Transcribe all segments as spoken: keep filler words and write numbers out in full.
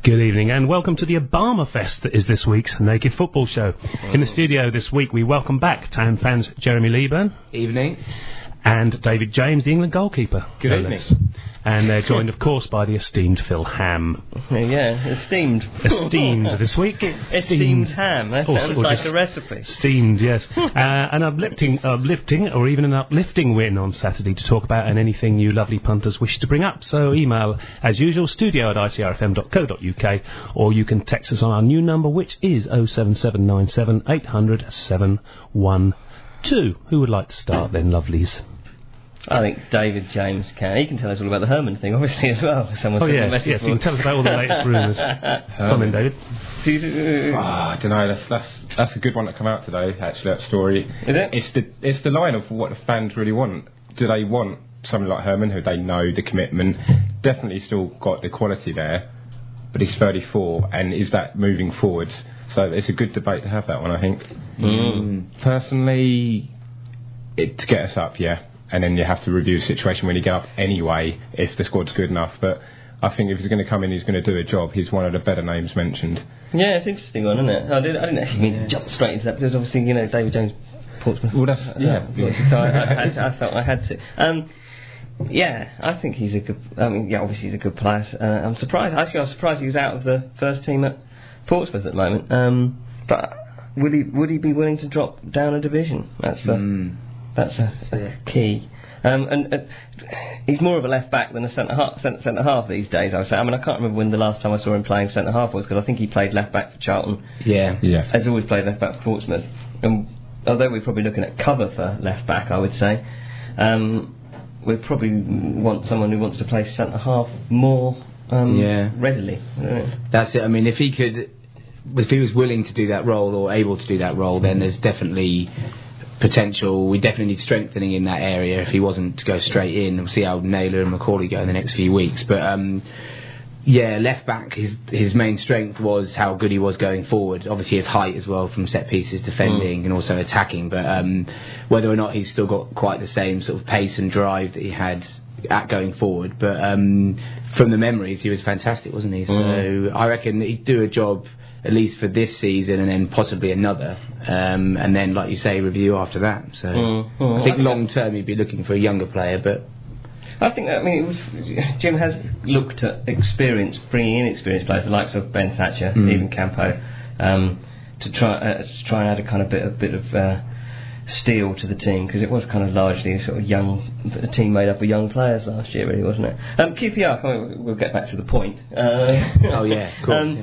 Good evening and welcome to the Obama Fest that is this week's Naked Football Show. In the studio this week we welcome back Town fans Jeremy Leeburn. Evening. And David James, the England goalkeeper. Good no evening. less. And they're joined, of course, by the esteemed Phil Ham. Yeah, esteemed. Esteemed this week. Esteemed ham. That Or- sounds or like just a recipe. Esteemed, yes. uh, an uplifting, uplifting, or even an uplifting win on Saturday to talk about and anything you lovely punters wish to bring up. So email, as usual, studio at I C R F M dot co dot U K, or you can text us on our new number, which is oh seven seven nine seven eight hundred seven one two. Who would like to start then, lovelies? I think David James can. He can tell us all about the Herman thing, obviously, as well. Someone Oh, sent a yes, message yes. for- You can tell us about all the latest rumours. Come in, David. Do you- Oh, I don't know. That's that's that's a good one that come out today. Actually, that story. Is it? It's the it's the line of what the fans really want. Do they want someone like Herman, who they know the commitment, definitely still got the quality there, but he's thirty-four, and is that moving forwards? So it's a good debate to have that one, I think. Mm. Personally, it to get us up, yeah. And then you have to review the situation when you get up anyway, if the squad's good enough. But I think if he's going to come in, he's going to do a job. He's one of the better names mentioned. Yeah, it's an interesting one, isn't it? I, did, I didn't actually mean to jump straight into that, because obviously, you know, David James, Portsmouth. Well, that's yeah. yeah. So I, I, had to, I felt I had to. Um, yeah, I think he's a good. I mean, yeah, obviously he's a good player. Uh, I'm surprised. Actually, I was surprised he was out of the first team at Portsmouth at the moment. Um, but would he would he be willing to drop down a division? That's the Mm. that's a, a key. Um, and uh, he's more of a left back than a centre half, centre, centre half these days, I would say. I mean, I can't remember when the last time I saw him playing centre half was, because I think he played left back for Charlton. Yeah. Yes. Has always played left back for Portsmouth. And although we're probably looking at cover for left back, I would say, um, we probably want someone who wants to play centre half more um, Yeah. readily. That's it. I mean, if he could, if he was willing to do that role or able to do that role, then there's definitely potential. We definitely need strengthening in that area. If he wasn't to go straight in, we'll see how Naylor and Macaulay go in the next few weeks. But um, yeah, left back, his his main strength was how good he was going forward. Obviously, his height as well from set pieces, defending mm. and also attacking. But um, whether or not he's still got quite the same sort of pace and drive that he had at going forward. But um, from the memories, he was fantastic, wasn't he? Mm. So I reckon he'd do a job at least for this season, and then possibly another, um, and then, like you say, review after that. So mm, mm, I think long term you'd be looking for a younger player, but I think that, I mean, it was, Jim has looked at experience, bringing in experienced players, the likes of Ben Thatcher, mm. even Campo, um, to try uh, to try and add a kind of bit, a bit of uh, steel to the team, because it was kind of largely a sort of young, a team made up of young players last year, really, wasn't it? Um, Q P R, come on, we'll get back to the point. Uh, oh yeah, cool. um,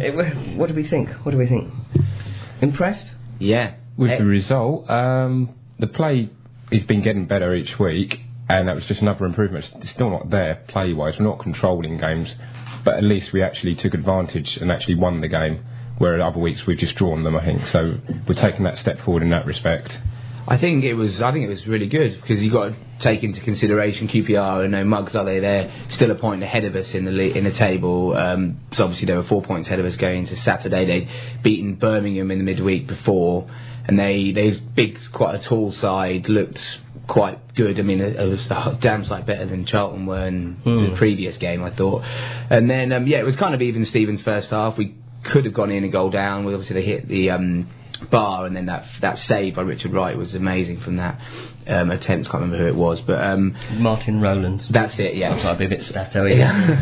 it, what do we think? What do we think? Impressed? Yeah. With Eh. the result, um, the play has been getting better each week, and that was just another improvement. It's still not there play-wise. We're not controlling games, but at least we actually took advantage and actually won the game, where other weeks we've just drawn them, I think. So we're taking that step forward in that respect. I think it was. I think it was really good, because you got to take into consideration Q P R and no mugs, are they? They're still a point ahead of us in the le- in the table. Um, so obviously they were four points ahead of us going into Saturday. They'd beaten Birmingham in the midweek before, and they they big, quite a tall side, looked quite good. I mean, it, it was a damn sight better than Charlton were in mm. the previous game, I thought. And then um, yeah, it was kind of even Stevens first half. We could have gone in a goal down. We obviously they hit the um, bar, and then that that save by Richard Wright was amazing from that um, attempt. Can't remember who it was, but um, Martin Rowland. That's it. Yeah, I'll try to be a bit statoey.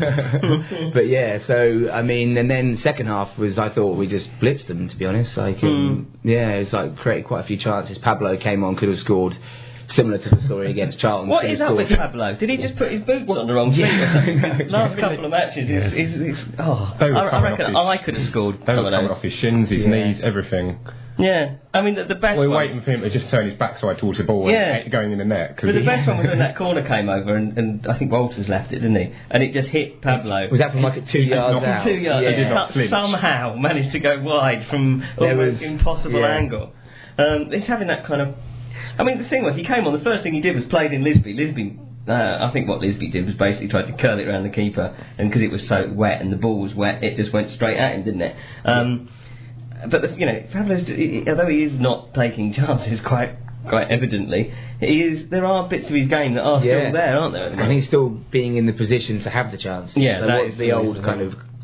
Yeah. But yeah, so I mean, and then second half was, I thought we just blitzed them, to be honest. Like, um, mm. yeah, it was like created quite a few chances. Pablo came on, could have scored. Similar to the story against Charlton. What is up with Pablo? Did he just put his boots what? on the wrong feet yeah. or something? Last couple of matches, yeah. he's, he's, he's, oh, I, I reckon his, I could have scored they some were of those. coming off his shins, his yeah. knees, everything. Yeah, I mean, the, the best We're one... waiting for him to just turn his backside towards the ball yeah. and going in the net. But the best one was when that corner came over, and, and I think Walters left it, didn't he? And it just hit Pablo. Was that from like two yards out? Two yards. Yeah. It did not flinch. Somehow managed to go wide from there almost was, impossible yeah. angle. Um, it's having that kind of... I mean, the thing was, he came on, the first thing he did was played in Lisby. Lisby, uh, I think what Lisby did was basically tried to curl it around the keeper, and because it was so wet and the ball was wet, it just went straight at him, didn't it? Um, but, the, you know, Pablo's, although he is not taking chances quite quite evidently, he is, there are bits of his game that are yeah. still there, aren't there? And he's still being in the position to have the chance. Yeah, so that what's is the old kind of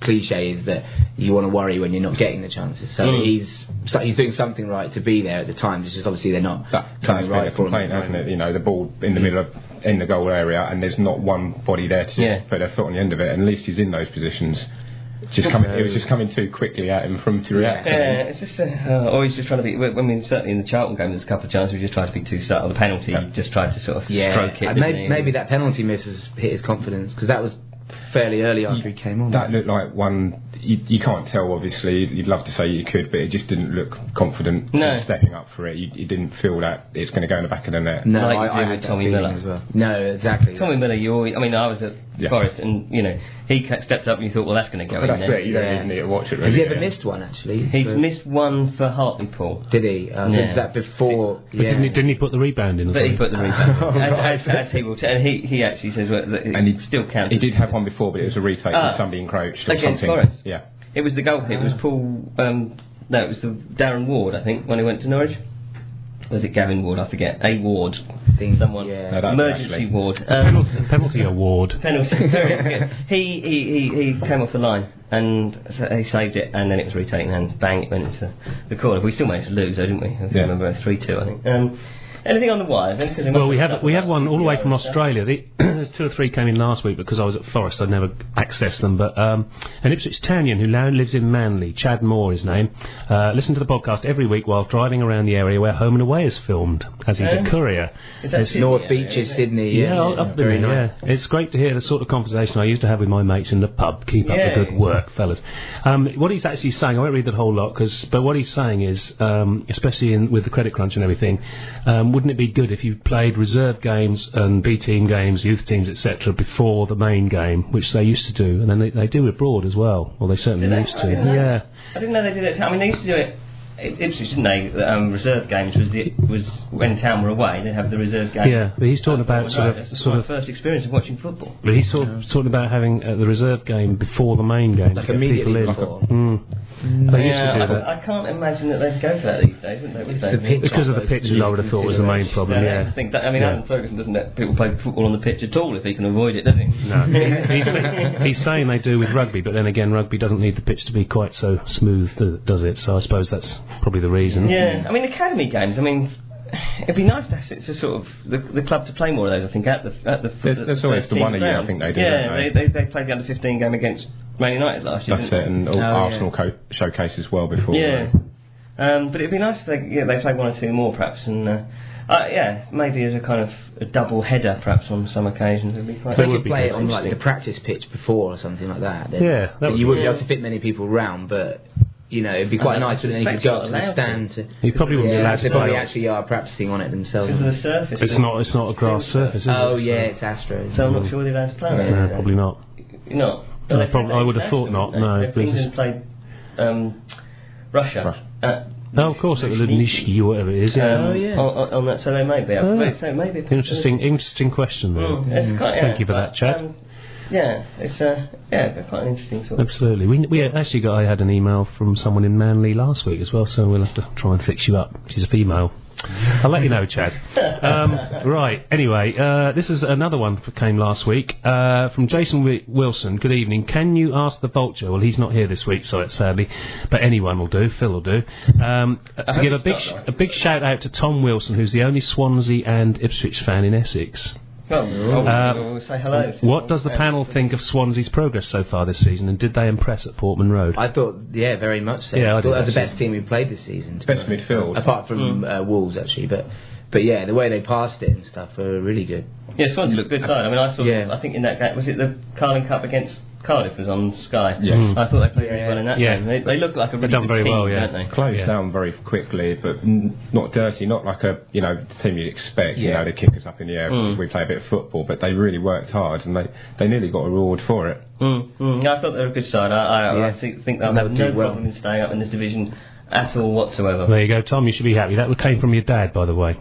cliche is that you want to worry when you're not getting the chances. So mm. he's so he's doing something right to be there at the time. It's just obviously they're not that, coming that's right been a complaint, hasn't it? You know, the ball in the middle of in the goal area, and there's not one body there to just yeah. put their foot on the end of it. And at least he's in those positions. Just coming, it was just coming too quickly at him from to react. Yeah, yeah it's just uh, uh, always just trying to be. I mean, certainly in the Charlton game, there's a couple of chances we just tried to be too subtle. The penalty, yeah. just tried to sort of yeah. stroke it. Uh, maybe, maybe that penalty miss has hit his confidence because that was fairly early after you, he came on. That looked like one. You, you can't tell, obviously. You'd love to say you could, but it just didn't look confident no. stepping up for it. You, you didn't feel that it's going to go in the back of the net. No, like I, I had Tommy Miller as well. No, exactly. Tommy Miller, you always. I mean, I was at yeah. Forest, and you know, he stepped up, and you thought, well, that's going to go but in that's there. it. You don't yeah. even need to watch it. Really, Has he ever yeah. missed one actually? He's for... missed one for Hartlepool. Did he? Uh, yeah. so was that before? But yeah. didn't, he, didn't he put the rebound in? Or But something? he put the rebound in, as, as, as he will. T- and he, he actually says well, that and he he still counts. He did have one before, but it was a retake Ah. with somebody encroached or Against something. Forest. Yeah. It was the goalkeeper. It was Paul. Um, no, it was the Darren Ward, I think, when he went to Norwich. Was it Gavin Ward? I forget. A Ward. Thing, Someone. yeah. No, Emergency actually. Ward. Um, penalty, penalty award. penalty. Very good. He, he, he, he came off the line and so he saved it, and then it was retaken and bang, it went into the corner. We still managed to lose, though, didn't we? I Yeah. remember three two, I think. Um, anything on the wires? Then? Well, we had we had one all the way from Australia. The, there's two or three came in last week because I was at Forest. I'd never accessed them. But um, an Ipswich Townian who now lives in Manly, Chad Moore, his name. Uh, listen to the podcast every week while driving around the area where Home and Away is filmed, as he's Um, a courier. Is that It's Sydney North area, Beaches, is it? Sydney. Yeah, Yeah, up there, very nice. yeah. It's great to hear the sort of conversation I used to have with my mates in the pub. Keep up Yeah. the good work, fellas. Um, what he's actually saying, I won't read the whole lot, cause, but what he's saying is, um, especially in, with the credit crunch and everything, um, wouldn't it be good if you played reserve games and B team games, youth teams, et cetera, before the main game, which they used to do, and then they, they do abroad as well. Well, they certainly Did they? used I to. didn't know. Yeah. I didn't know they did it. I mean, they used to do it. Ipswich, didn't they? Um, reserve games was the was when town were away. They'd have the reserve game. Yeah, but he's talking about Oh, sort right, of that's sort my of. first experience of watching football. But he's sort of talking about having uh, the reserve game before the main game. Like to get immediately people in. before. Mm. They used to do Yeah, that. I, I can't imagine that they'd go for that these days, wouldn't they? Would It's they? the pitch. Because of the pitches, I would have thought was the main problem. Yeah, I Yeah. think that, I mean, Yeah. Alan Ferguson doesn't let people play football on the pitch at all if he can avoid it, does he? No, he's, he's saying they do with rugby, but then again, rugby doesn't need the pitch to be quite so smooth, does it? So I suppose that's probably the reason. Yeah, I mean, academy games. I mean, it'd be nice to, to sort of the, the club to play more of those. I think at the at the. There's- the there's always the first one a team year, ground. I think they do, Yeah, don't they? they? They, they played the under fifteen game against Man United last year. That's didn't it, and all Oh, yeah. Arsenal co- showcase as well before. Yeah. uh, Um, but it'd be nice if they, yeah, they played one or two more perhaps, and uh, uh, yeah, maybe as a kind of a double header perhaps on some occasions. It'd be quite. They would could be play good. it on like the practice pitch before or something like that. Then, Yeah, that then would you be wouldn't be good. able to fit many people round, but you know it'd be quite I nice. But then you could suspect go you're up to the allowed stand to. You probably wouldn't be Yeah, allowed to they probably play. actually are practicing on it themselves. Because of the surface. It's not. It's not a grass surface, is Oh it? yeah, it's Astros. So I'm not sure they're allowed to play Yeah. it. No, probably not. You're not. No, They probably- played I would have thought international, not, didn't no, they? because England played um, Russia. Russia. At Oh, of course, at the Nishki or whatever it is. Yeah. Um, Oh, yeah. on, on, on that, so they may be. Oh. But so maybe a Interesting, interesting question there. Mm, it's quite, yeah, Thank you for but, that, Chad. Um, yeah, it's uh, yeah, quite an interesting sort of. Absolutely. We we actually got. I had an email from someone in Manly last week as well, so we'll have to try and fix you up. She's a female. I'll let you know, Chad. Um, right. Anyway, uh, this is another one that came last week uh, from Jason w- Wilson. Good evening. Can you ask the Vulture? Well, he's not here this week, so sadly, but anyone will do. Phil will do. Um, to hope give a it's big not sh- nice. a big shout out to Tom Wilson, who's the only Swansea and Ipswich fan in Essex. Well, we'll, Uh, we'll say hello. to What all does the fans. panel think of Swansea's progress so far this season, and did they impress at Portman Road? I thought, yeah, very much so. Yeah, I I did thought that was the actually. best team we played this season. to be Best honest. midfield. apart from uh, Wolves actually, but but yeah, the way they passed it and stuff were really good. Yeah, Swansea looked good side. I mean, I saw. Yeah. I think in that game was it the Carling Cup against Cardiff was on Sky. Yes. Mm. I thought they played really well in that Yeah. game. They, they looked like a really They've done good very team, well, yeah. don't they? Closed Yeah. down very quickly, but n- not dirty, not like a you know the team you'd expect. You Yeah. know, they kick us up in the air Mm. because we play a bit of football, but they really worked hard and they, they nearly got a reward for it. Mm, mm. Yeah, I thought they were a good side. I, I, Yeah. I think, think they'll And have they'll no do well. problem in staying up in this division at all whatsoever. There you go, Tom. You should be happy. That came from your dad, by the way.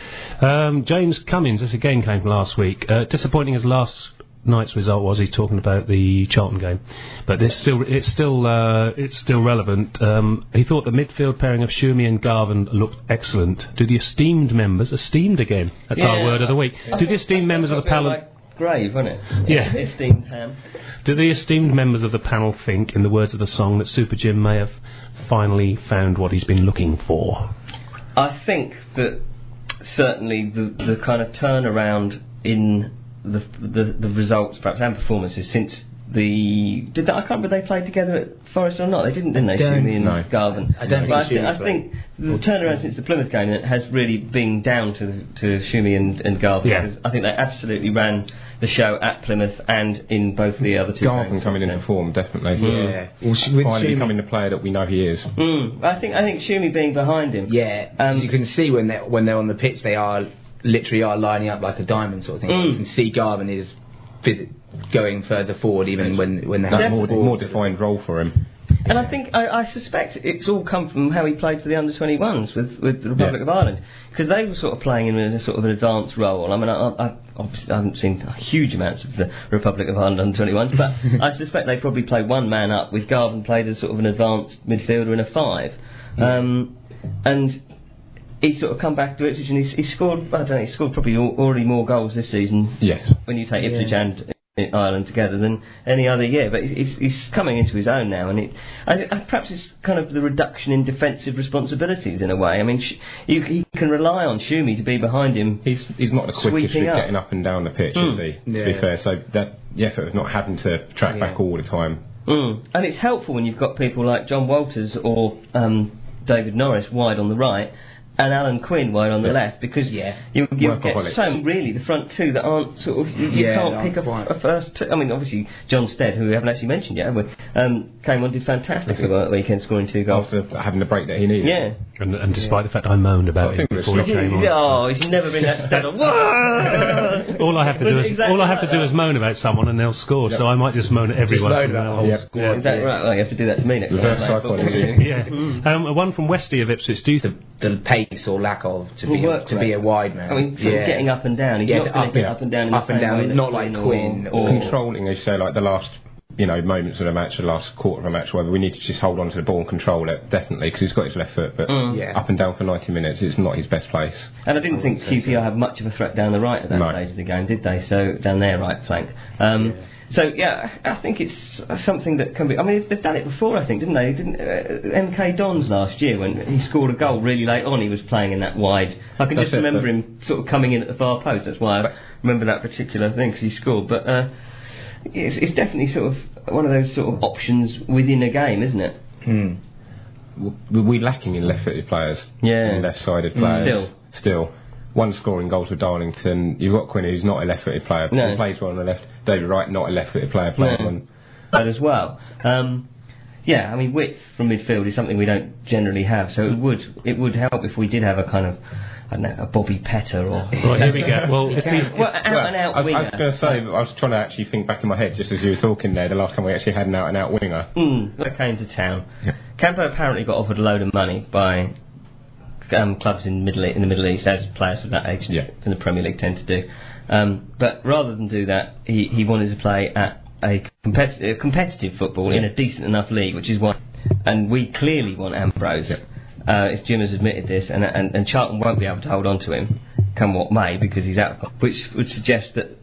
Um, James Cummins. This again came from last week. Uh, disappointing as last night's result was. He's talking about the Charlton game, but this still it's still uh, it's still relevant. Um, he thought the midfield pairing of Schumi and Garvin looked excellent. Do the esteemed members esteemed again? That's our Yeah. word of the week. I Do the think- esteemed I members of the feel panel? like grave, wasn't it? Yeah. Esteemed Ham. Do the esteemed members of the panel think, in the words of the song, that Super Jim may have finally found what he's been looking for? I think that certainly the the kind of turnaround in the the, the results, perhaps, and performances since the did that, I can't remember if they played together at Forest or not. They didn't, didn't they? Don't Shumi and know. Garvin. I don't But think I, Shumi thi- I think the turnaround since the Plymouth game has really been down to to Shumi and, and Garvin. Yeah. Because I think they absolutely ran the show at Plymouth and in both the other two Garvin games. coming into form, definitely. Yeah. Well, sh- with Finally Shumi- becoming the player that we know he is. Mm, I think I think Shumi being behind him. Yeah, Um, you can see when they're when they're on the pitch, they are literally are lining up like a diamond sort of thing. Mm. You can see Garvin is visit, going further forward, even when when they That have more, the ball. more defined role for him. And I think I, I suspect it's all come from how he played for the under twenty-ones with, with the Republic Yeah. of Ireland, because they were sort of playing in a sort of an advanced role. I mean, I, I, obviously I haven't seen huge amounts of the Republic of Ireland under twenty-ones, but I suspect they probably played one man up, with Garvin played as sort of an advanced midfielder in a five, um, and he's sort of come back to Ipswich and he's, he's scored. I don't know, he's scored probably al- already more goals this season. Yes. When you take Ipswich and Ireland together than any other year, but he's, he's coming into his own now, and it, I, I, perhaps it's kind of the reduction in defensive responsibilities in a way. I mean, sh- you, he can rely on Shumi to be behind him. He's he's not the quickest Sweeping with up. getting up and down the pitch, Mm. is he? To Yeah. be fair, so that the effort of not having to track Yeah. back all the time. Mm. And it's helpful when you've got people like John Walters or um, David Norris wide on the right, and Alan Quinn wide on the Yeah. left, because Yeah. you you get Workaholics. so really the front two that aren't sort of you, you Yeah, can't not pick a, quite. a first two. I mean, obviously John Stead, who we haven't actually mentioned yet, have we? Um, came on, did fantastically well at the weekend, scoring two goals. After having the break that he needed. Yeah. And, and despite the fact I moaned about I it think it was before he sloppy. came on. Oh, he's never been that stead on. Whoa! All I have to do is Exactly all I have to like do that. is moan about someone and they'll score. So I might just moan at everyone. moan from about now the on. whole Yep. squad. Is that right? Well, you have to do that to me next time. Reverse I play football. psychology. Yeah. Um, one from Westy of Ipswich. Do you th- the pace or lack of to Well, be a, work to be rate. a wide man. I mean, sort yeah. of getting up and down. He's Yeah, not going up- to get yeah. up and down in Up the and same down, way that not like or- Quinn or, Controlling, as you say, like the last, you know, moments of the match, the last quarter of a match, whether we need to just hold on to the ball and control it, definitely, because he's got his left foot, but Mm. Yeah. up and down for ninety minutes, it's not his best place. And I didn't think Q P R had much of a threat down the right at that No. stage of the game, did they? So down their right flank. Um, So yeah, I think it's something that can be. I mean, they've done it before, I think, didn't they? Didn't uh, M K Dons last year when he scored a goal really late on? He was playing in that wide. I can That's just it, remember but- him sort of coming in at the far post. That's why I remember that particular thing, because he scored. But uh, it's, it's definitely sort of one of those sort of options within a game, isn't it? Hmm. We're we lacking in left-footed players, Yeah. and left-sided players. Still. Still. One scoring goals with Darlington. You've got Quinn, who's not a left-footed player, but No. he plays well on the left. David Wright, not a left-footed player, playing No. on. That as well. Um, yeah, I mean, width from midfield is something we don't generally have, so it would it would help if we did have a kind of, I don't know, a Bobby Petter or. Right, here we go. Well, if we, Well, out and out I, I winger. was going to say, I was trying to actually think back in my head just as you were talking there. The last time we actually had an out and out winger. Mm, that came to town. Yeah. Campo apparently got offered a load of money by um, clubs in, Middle e- in the Middle East, as players of that age Yeah. in the Premier League tend to do. Um, but rather than do that, he, he wanted to play at a competitive, competitive football in a decent enough league, which is why. And we clearly want Ambrose. Yeah. Uh, as Jim has admitted this, and, and and Charlton won't be able to hold on to him, come what may, because he's out. Of, which would suggest that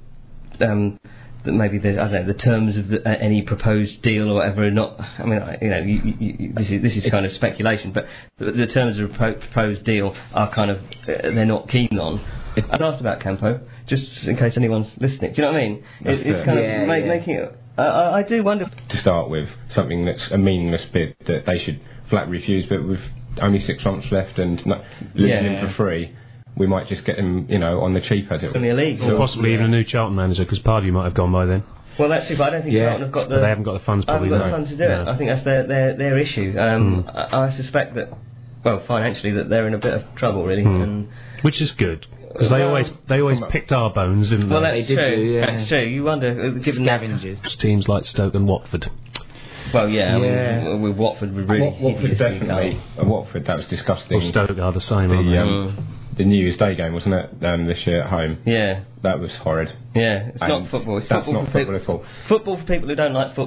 um, that maybe there's I don't know the terms of the, uh, any proposed deal or whatever are not. I mean, I- you know, you, you, you, this is this is kind of speculation, but the, the terms of the pro- proposed deal are kind of uh, they're not keen on. I was asked about Campo, just in case anyone's listening. Do you know what I mean? That's It, it's it. kind Yeah, of ma- yeah. making it. Uh, I, I do wonder. To start with, something that's a meaningless bid that they should flat refuse, but with only six months left and not losing Yeah. him for free, we might just get him, you know, on the cheap as it Premier League. or possibly even a new Charlton manager, because Pardew might have gone by then. Well, that's true, but I don't think Yeah. Charlton have got the. But they haven't got the funds, I haven't probably. got the no. funds to do it. No. I think that's their their, their issue. Um, Hmm. I, I suspect that, well, financially, that they're in a bit of trouble, really. Hmm. And Which is good, because they Well, always they always picked our bones, didn't well, they? that's They did true. do, yeah. That's true. You wonder, uh, given that. Scavengers. Teams like Stoke and Watford. Well, yeah. I Yeah. mean, with Watford, we're really Wat- Watford hideously definitely. dull. Uh, Watford, that was disgusting. Or Stoke are the same, aren't the, they? um, the New Year's Day game, wasn't it? Um, this year at home. Yeah, That was horrid. yeah. It's not And football. It's that's football not for football people. at all. Football for people who don't like football.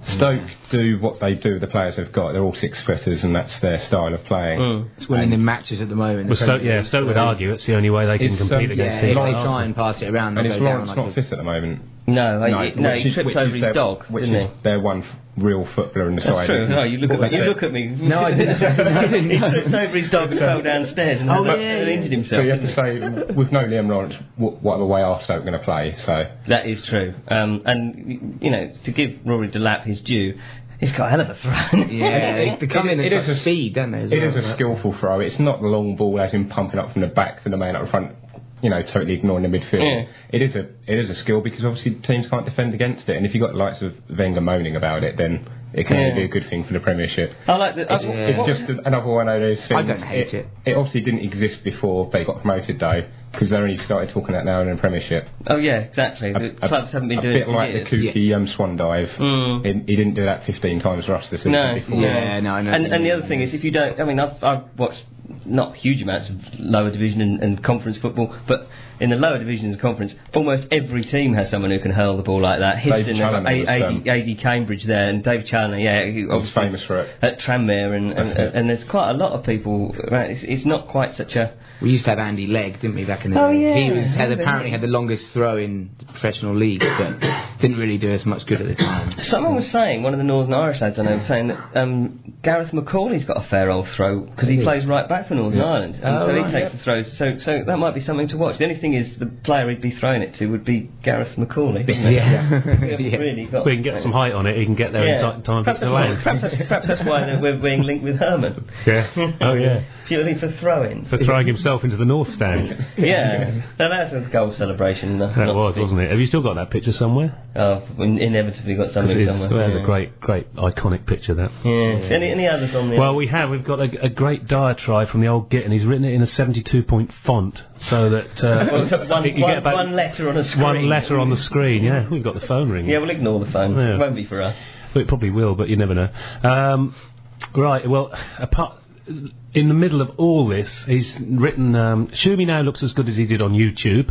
Stoke do what they do with the players they've got. They're all six footers, and that's their style of playing. Mm. It's winning the matches at the moment. Well, Stoke, yeah, Stoke would argue it's the only way they can It's, compete um, against Yeah, the if they Lawrence- try and pass it around, And they'll it's go down Lawrence like not a- fit at the moment. No, no, he, no which he is- tripped which over is his their, dog, which didn't is he? their one f- real footballer in the That's side. true. No, you look at me. You look at me. No, I didn't. I didn't He know. tripped over his dog and fell downstairs and, Oh, had- yeah, and yeah. injured But himself. you have to didn't say, with no Liam Lawrence, wh- whatever way are Stoke going to play? So he? That is true. Um, and you know, to give Rory Delap his due, he's got a hell of a throw. Yeah, they, they come It- in it at is such a- speed, don't they? as it well, is a right? skillful throw. It's not the long ball as in pumping up from the back to the man up front. You know, totally ignoring the midfield. Yeah. It is a it is a skill because obviously teams can't defend against it. And if you've got the likes of Wenger moaning about it, then it can Yeah. only be a good thing for the Premiership. I like the. It's, I, it's what- just another one of those things. I don't hate it. It obviously didn't exist before they got promoted, though, because they only started talking that now in the Premiership. Oh yeah, exactly. The A- clubs haven't been a doing bit it for like years. the Kooky um, Swan dive. Mm. He, he didn't do that fifteen times for us this season No, before. Yeah, no, I know. And, and the other thing is, if you don't, I mean, I've, I've watched not huge amounts of lower division and, and conference football, but in the lower divisions and conference, almost every team has someone who can hurl the ball like that. Histon, Challoner A- was, A- um, A D Cambridge there, and Dave Challoner, yeah, who He's obviously famous for it. at Tranmere, and and, That's it. and there's quite a lot of people. Right, it's, it's not quite such a. We used to have Andy Legg, didn't we, back in the Oh, day? yeah, He was, had, Andy apparently Legg. had the longest throw in the professional leagues, but didn't really do us much good at the time. Someone was saying, one of the Northern Irish lads I know was saying that um, Gareth McCauley's got a fair old throw because he Really? plays right back for Northern Ireland, and Oh, so he right, takes yeah. the throws. So, so that might be something to watch. The only thing is, the player he'd be throwing it to would be Gareth McCauley. Wouldn't it? Yeah. We haven't Yeah. really got. We can get some height on it. He can get there in ti- time for perhaps, it to that's why, land. perhaps, that's, perhaps that's why that we're being linked with Herman. Yeah. Oh yeah. Purely for throw-ins. For throwing himself into the north stand. Yeah. Now that's a goal celebration. No, That not was, to be- wasn't it? Have you still got that picture somewhere? Oh, we inevitably got something It's, somewhere. well, it's yeah. a great, great iconic picture. That. Yeah. Any, any others on the? Well, we have. We've got a, a great diatribe from the old Git, and he's written it in a seventy-two point font, so that uh, Well, so one, you one, get about one letter on a screen. one letter on the screen. Yeah, we've got the phone ringing. Yeah, we'll ignore the phone. Yeah. It won't be for us. Well, it probably will, but you never know. Um, right. Well, apart. In the middle of all this, he's written. Um, Shumi now looks as good as he did on YouTube.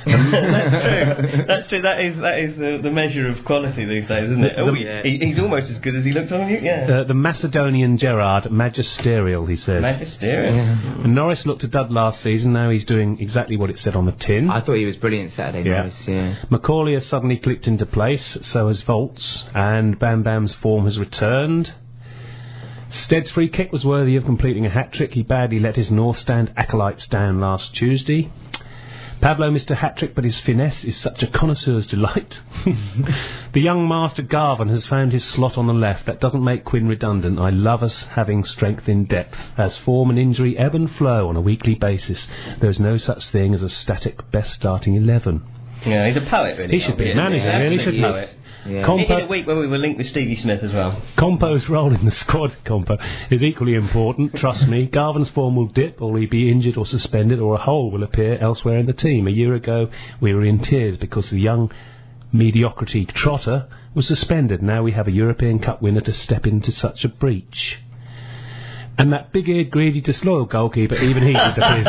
That's true. That's true. That is that is the, the measure of quality these days, isn't it? Oh, yeah. he, he's almost as good as he looked on you. Yeah. Uh, the Macedonian Gerard, magisterial, he says. Magisterial. And Norris looked a dud last season. Now he's doing exactly what it said on the tin. I thought he was brilliant Saturday, Yeah. Norris, yeah. Macaulay has suddenly clicked into place, so has Volts, and Bam Bam's form has returned. Stead's free kick was worthy of completing a hat-trick. He badly let his North Stand acolytes down last Tuesday. Pablo missed a hat-trick, but his finesse is such a connoisseur's delight. The young master Garvin has found his slot on the left. That doesn't make Quinn redundant. I love us having strength in depth. As form and injury ebb and flow on a weekly basis, there is no such thing as a static best starting eleven. Yeah, he's a poet, really. He should be a isn't he? manager, Yeah, really, absolutely shouldn't he? poet. Yeah. Com- In, in a week where we were linked with Stevie Smith as well. Compo's role in the squad, Compo, is equally important. Trust me, Garvin's form will dip, or he'll be injured or suspended, or a hole will appear elsewhere in the team. A year ago, we were in tears because the young mediocrity Trotter was suspended. Now we have a European Cup winner to step into such a breach. And that big-eared, greedy, disloyal goalkeeper, even he did the piss.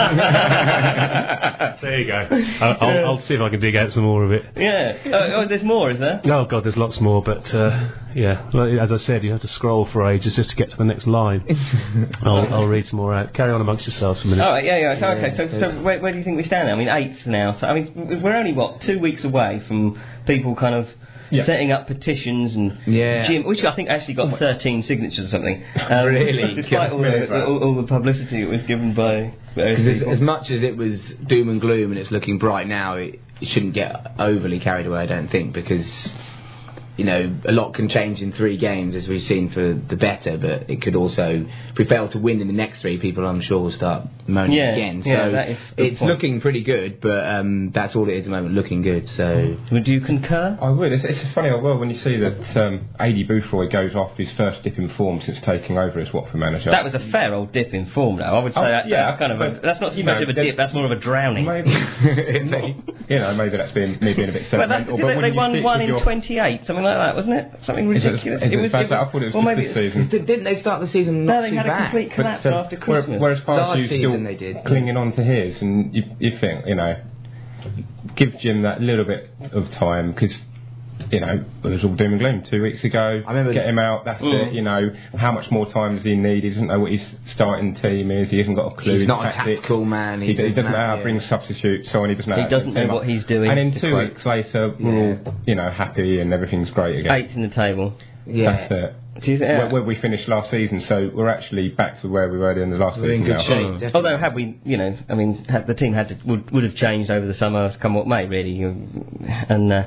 There you go. I'll, I'll, I'll see if I can dig out some more of it. Yeah. Oh, oh, there's more, is there? Oh God, there's lots more, but uh, yeah, well, as I said, you have to scroll for ages just to get to the next line. I'll, I'll read some more out. Carry on amongst yourselves for a minute. All right, yeah, yeah. So, okay, so, so where, where do you think we stand now? I mean, eighth now. So, I mean, we're only, what, two weeks away from people kind of Yeah. setting up petitions and Yeah. Jim, which I think actually got thirteen signatures or something. Um, Really? Despite all the, all, all the publicity it was given by various Because as, people. as much as it was doom and gloom and it's looking bright now, it, it shouldn't get overly carried away, I don't think, because, you know, a lot can change in three games, as we've seen, for the better, but it could also, if we fail to win in the next three, people, I'm sure, will start moaning Yeah, again. So yeah, that is a good it's point. looking pretty good, but um, that's all it is at the moment, looking good. So Would you concur? I would. It's, it's funny, well, when you see that um, Adi Boothroyd goes after his first dip in form since taking over as Watford manager. That was a fair old dip in form, though. I would say Oh, that's, yeah, that's kind of a, but, that's not so you much know, of a there- dip. That's more of a drowning. Maybe, you know, maybe that's been me being a bit Well, that, sentimental. did but they, when they you won stick one with in your- twenty-eight, something like that, wasn't it? Something Is it- ridiculous. is it bad? I thought it was well, just maybe this it's- season. Did, didn't they start the season not No, they too had a bad? complete But, collapse um, after where- Christmas. Whereas Last Parsons season still they did. clinging on to his, and you, you think, you know, give Jim that little bit of time, because you know, it was all doom and gloom two weeks ago. I remember get him out. That's Mm. it. You know, how much more time does he need? He doesn't know what his starting team is. He hasn't got a clue. He's his not tactics. a tactical man. He, he doesn't know how to yeah. bring substitutes on. He doesn't know. He how to doesn't set know them what up. he's doing. And in to two quote. weeks later, we're Yeah. all, you know, happy and everything's great again. Eighth in the table. Yeah. That's it. Do you think, yeah. Where, where we finished last season, so we're actually back to where we were at the end of last We're in season good now. shape. Mm. definitely. Although, had we, you know, I mean, had the team had to would, would have changed over the summer, come what may, really. You, and uh,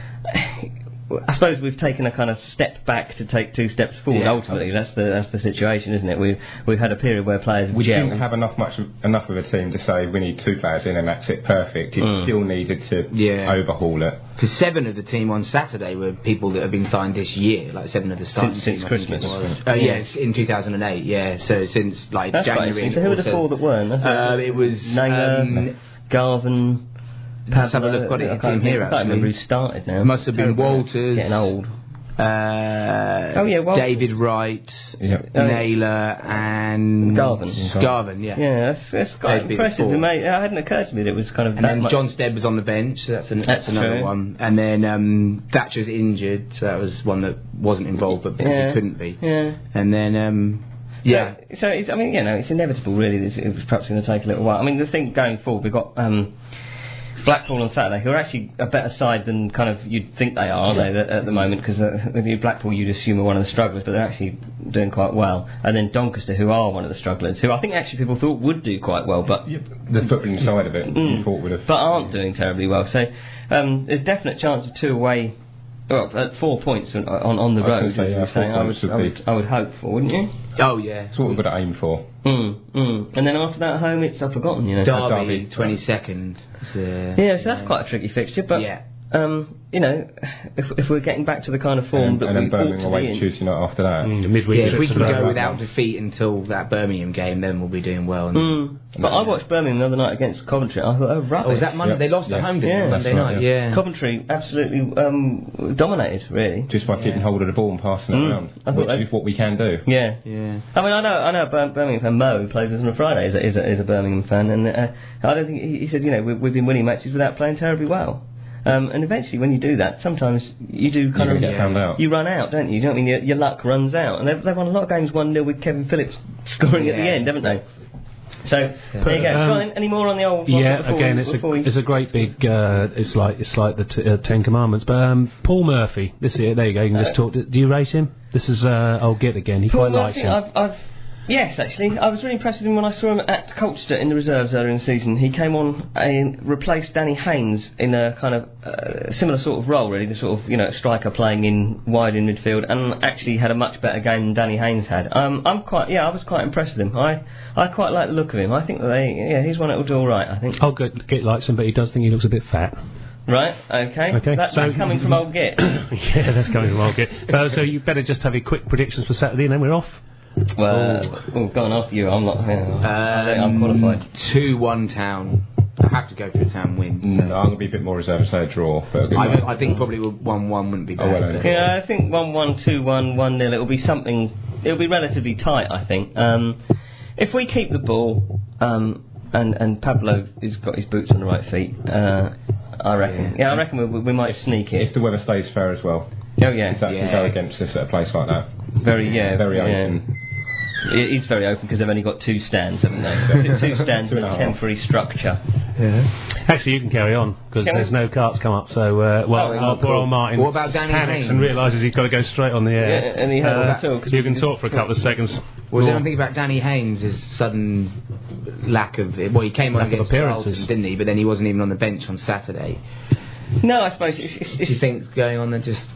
I suppose we've taken a kind of step back to take two steps forward. Yeah. Ultimately, that's the that's the situation, isn't it? We've we've had a period where players have We gelled. didn't have enough much enough of a team to say we need two players in and that's it, perfect. You Mm. still needed to Yeah. overhaul it. Because seven of the team on Saturday were people that have been signed this year, like seven of the starting Since- since team, I think Christmas. it was. Uh, Yeah. yes, in two thousand eight, yeah. So since like That's quite January. interesting. So who were the also- four that weren't? That's Uh, it. it was Naylor, um, Garvin. Let's have a Pablo, look. Got it I in can't team remember- here, I can't remember who actually. started now. It must have been Terrible. Walters. Getting old. Uh, Oh, yeah, Wal- David Wright, Yep. Oh, Naylor, and Garvin. Garvin, yeah. Yeah, that's, that's quite They'd be the impressive. four. It, made, it hadn't occurred to me that it was kind of And that then much. John Stead was on the bench, so that's, an, that's, That's another true. one. And then um, Thatcher's injured, so that was one that wasn't involved, but because Yeah. he couldn't be. Yeah. And then, um, yeah. So, so it's, I mean, you know, it's inevitable, really. This, it was perhaps going to take a little while. I mean, the thing going forward, we've got um, Blackpool on Saturday, who are actually a better side than kind of you'd think they are, aren't they, at, at the moment? Because uh, with you Blackpool, you'd assume are one of the strugglers, but they're actually doing quite well. And then Doncaster, who are one of the strugglers, who I think actually people thought would do quite well, but The footballing side of it, Mm. you thought would have. but aren't doing terribly well. So um, there's definite chance of two away. Well, at four points on on, on the I was road, gonna as say, you yeah, were four saying. I points would, I would would, be- I would hope for, wouldn't you? Oh, yeah. That's what we've got to aim for. Mm, mm. And then after that, at home, it's I've forgotten, you know. Derby, Derby. twenty-second. It's, uh, Yeah, so that's quite a tricky fixture, but Yeah. um, you know, if if we're getting back to the kind of form And, that and we then Birmingham ought to away be in, Tuesday night after that. Mm, the midweek Yeah, if trip we to can the go Road. without defeat until that Birmingham game, then we'll be doing well. And mm. But I watched Birmingham the other night against Coventry. I thought, oh, rubbish. Oh, was that Monday? Yeah. They lost Yeah. at home, didn't Yeah. they? That's Monday right, night, yeah. yeah. Coventry absolutely um, dominated, really. Just by keeping Yeah. hold of the ball and passing it Mm. around, I thought which they- is what we can do. Yeah. Yeah. I mean, I know, I know. Bir- Birmingham fan Mo, who plays with us on a Friday, is a, is a, is a Birmingham fan, and uh, I don't think he, he said, you know, we, we've been winning matches without playing terribly well. Um, and eventually, when you do that, sometimes you do kind You're of gonna get found out. you run out, don't you? You know what I mean? Your, your luck runs out, and they've, they've won a lot of games one nil with Kevin Phillips scoring at the Yeah. end, haven't they? So there you go. Um, Go on, any more on the old? Yeah, before again, we, it's before a we- it's a great big. Uh, it's like it's like the t- uh, Ten Commandments. But um, Paul Murphy, this is it. There you go. You can just talk. To, do you rate him? This is uh, I'll get again. He Paul quite likes Murphy, him. I've, I've, yes, actually, I was really impressed with him when I saw him at Colchester in the reserves earlier in the season. He came on and replaced Danny Haynes in a kind of uh, similar sort of role, really, the sort of you know striker playing in wide in midfield, and actually had a much better game than Danny Haynes had. Um, I'm quite, yeah, I was quite impressed with him. I, I quite like the look of him. I think that they, yeah, he's one that will do all right. I think. I'll get, get likes him, but he does think he looks a bit fat. Right. Okay. Okay, That's so- coming from old Git. Yeah, that's coming from Market. Uh, so you better just have your quick predictions for Saturday, and then we're off. Well, oh, go on after you. I'm not. Yeah, I don't- I'm Um, qualified. two one Town. I have to go for a Town win. No, I'm going to be a bit more reserved, say a draw. But a good I, one. I think probably one one wouldn't be Oh, well, bad. okay. Yeah, I think one one, two one, one nil. It'll be something. It'll be relatively tight, I think. Um, if we keep the ball, um, and and Pablo has got his boots on the right feet, uh, I reckon. Yeah, I reckon we, we might sneak if it. the weather stays fair as well, Oh yeah, if that Yeah. can go against us at a place like that, very yeah, very yeah. open. It is very open because they've only got two stands, haven't they? two stands Two with and a a half. temporary structure. Actually, you can carry on because Can we? there's no carts come up. So, uh, well, Oh, our poor old Martin What about Danny panics Haynes? and realises he's got to go straight on the air. Yeah, and he hasn't Uh, at all, 'cause you we can just talk for a couple of seconds. Was there More. anything about Danny Haynes' sudden lack of... Well, he came on Lack of against appearances. Charlton, didn't he? But then he wasn't even on the bench on Saturday. No, I suppose it's. it's, Do you it's think going on there just...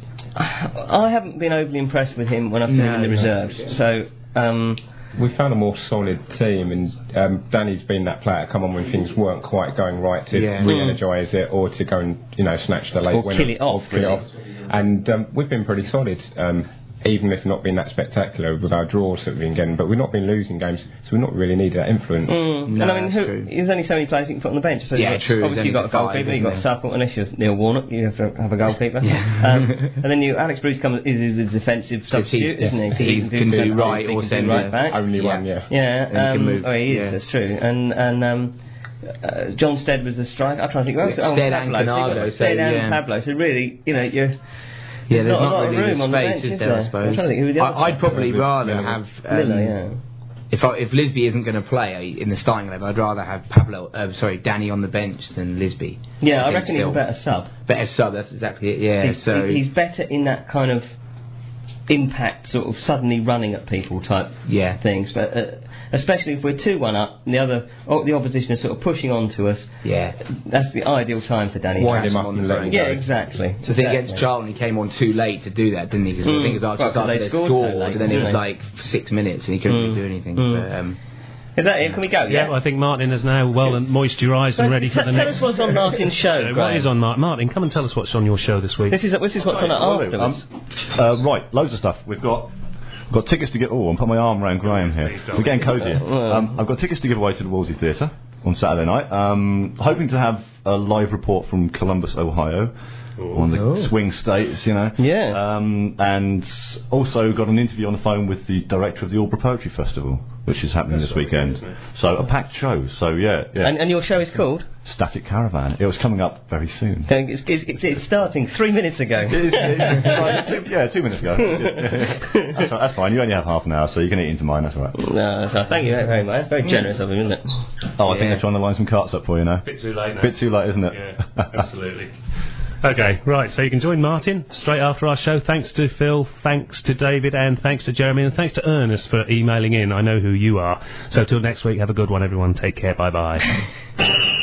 I haven't been overly impressed with him when I've seen No, him in the no. reserves. So. Um, We found a more solid team, and um, Danny's been that player to come on when things weren't quite going right to Yeah. re-energise it, or to go and you know snatch the late Or winner, kill it off, or kill it really. off. And um, we've been pretty solid, um, even if not been that spectacular with our draws that we've been getting. But we've not been losing games, so we've not really needed that influence. Mm. No, and I mean, that's who, true. there's only so many players you can put on the bench. So Yeah, you've got- true, Obviously, there's you've got a only goalkeeper, five, you've got isn't there? Supple, unless you're Neil Warnock, you have to have a goalkeeper. Yeah. um, and then you, Alex Bruce comes is, is a defensive substitute, he- isn't he? 'Cause he can do centre right half, he or can do centre. right back. Only Yeah. one, yeah. Yeah, And he can um, move, oh, he is. yeah. That's true. And and um, uh, John Stead was the striker. I'm trying to think. Who else? Oh, Stead and Pablo. So you've got Canado, so, Stead and yeah. Pablo. So really, you know, you're. Yeah, there's, there's not, not, a lot really of room the on the space, bench, is is there, there? I suppose. I'm trying to think who the other I, I'd side- probably Miller. rather Miller. have. Um, Miller, yeah. If I, if Lisby isn't going to play in the starting eleven, I'd rather have Pablo, uh, sorry, Danny on the bench than Lisby. Yeah, I think reckon he's a still. better sub. Better sub. That's exactly it. Yeah. He's, so he's better in that kind of impact, sort of suddenly running at people type yeah. things. But uh, especially if we're two one up, and the other, oh, the opposition is sort of pushing on to us. Yeah. That's the ideal time for Danny. Wind Hatch. him up and let him Yeah, go. exactly. So I think against Exactly. Charlton, he came on too late to do that, didn't he? Because Mm. I think it was Well, just 'cause after they they scored scored, so late, and then it was didn't they? like six minutes, and he couldn't Mm. do anything. Mm. But, um, Is that it? Can we go? Yeah, Yeah. well, I think Martin is now well and moisturised and ready for Tell the tell next. us what's on Martin's show. So what Graham. is on Martin? Martin, come and tell us what's on your show this week. This is this is what's on Right, it well, afterwards. um, uh, right, loads of stuff. We've got got tickets to get. Oh, I'm putting my arm around Graham here. We're getting cosy. Um, I've got tickets to give away to the Wolsey Theatre on Saturday night. Um, hoping to have a live report from Columbus, Ohio. On the Oh. swing states, you know. Yeah. Um, and also got an interview on the phone with the director of the Albury Poetry Festival, which is happening this weekend. So a packed show. So yeah, yeah. And, and your show is called? Static Caravan. It was coming up very soon. It's, it's, it's, it's starting three minutes ago. Right, two, yeah, two minutes ago. that's, all- that's fine. You only have half an hour, so you can eat into mine. That's all right. No, so thank you very much. That's very generous of him, isn't it? Oh, I think Yeah. they're trying to line some carts up for you now. Bit too late now. Bit too late, isn't it? Yeah, absolutely. Okay, right, so you can join Martin straight after our show. Thanks to Phil, thanks to David, and thanks to Jeremy, and thanks to Ernest for emailing in. I know who you are. So till next week, have a good one, everyone. Take care. Bye-bye.